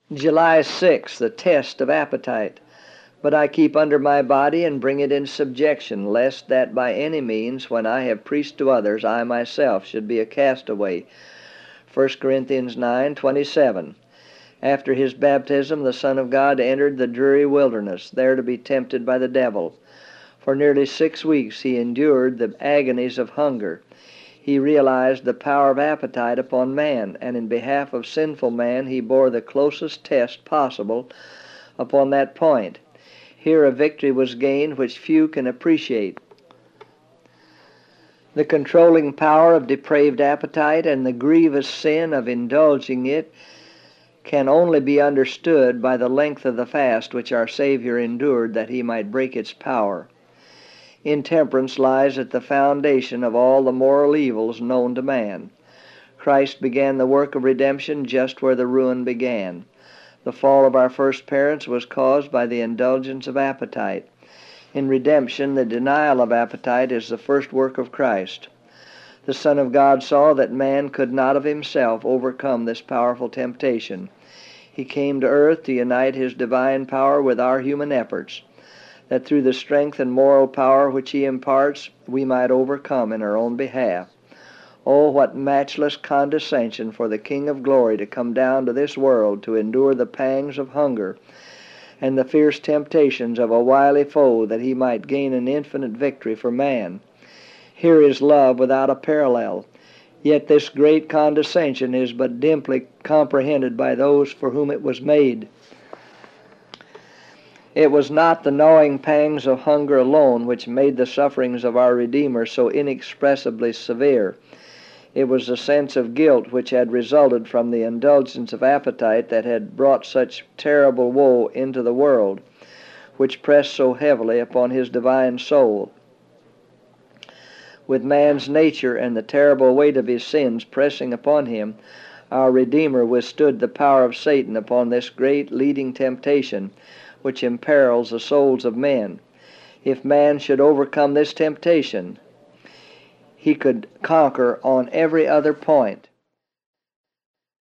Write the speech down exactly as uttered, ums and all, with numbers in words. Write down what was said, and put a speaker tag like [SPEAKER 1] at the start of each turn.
[SPEAKER 1] July sixth, the test of appetite. But I keep under my body and bring it in subjection, lest that by any means, when I have preached to others, I myself should be a castaway. First Corinthians nine twenty-seven. After his baptism, the Son of God entered the dreary wilderness, there to be tempted by the devil. For nearly six weeks he endured the agonies of hunger. He realized the power of appetite upon man, and in behalf of sinful man he bore the closest test possible upon that point. Here a victory was gained which few can appreciate. The controlling power of depraved appetite and the grievous sin of indulging it can only be understood by the length of the fast which our Savior endured that he might break its power. Intemperance lies at the foundation of all the moral evils known to man. Christ began the work of redemption just where the ruin began. The fall of our first parents was caused by the indulgence of appetite. In redemption, the denial of appetite is the first work of Christ. The Son of God saw that man could not of himself overcome this powerful temptation. He came to earth to unite his divine power with our human efforts, that through the strength and moral power which he imparts, we might overcome in our own behalf. Oh, what matchless condescension for the King of glory to come down to this world to endure the pangs of hunger and the fierce temptations of a wily foe, that he might gain an infinite victory for man. Here is love without a parallel. Yet this great condescension is but dimly comprehended by those for whom it was made. It was not the gnawing pangs of hunger alone which made the sufferings of our Redeemer so inexpressibly severe. It was the sense of guilt which had resulted from the indulgence of appetite that had brought such terrible woe into the world, which pressed so heavily upon his divine soul. With man's nature and the terrible weight of his sins pressing upon him, our Redeemer withstood the power of Satan upon this great leading temptation, which imperils the souls of men. If man should overcome this temptation, he could conquer on every other point.